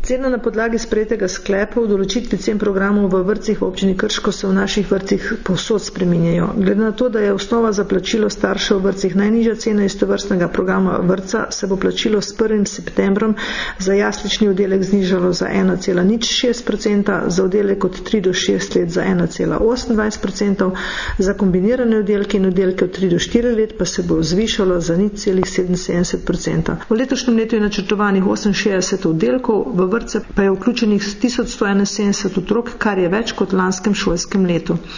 Cena na podlagi sprejetega sklepa v določitvi cen programov v vrtcih v občini Krško se v naših vrtcih povsod spreminjajo. Glede na to, da je osnova za plačilo staršev v vrtcih najnižja cena istovrstnega programa vrtca, se bo plačilo s 1. septembrom za jaslični oddelek znižalo za 1,06%, za oddelek od 3 do 6 let za 1,28%, za kombinirane oddelke in oddelke od 3 do 4 let pa se bo zvišalo za 0,77%. V letošnjem letu je načrtovanih 68 oddelkov, v vrtce pa je vključenih 1171 otrok, kar je več kot v lanskem šolskem letu.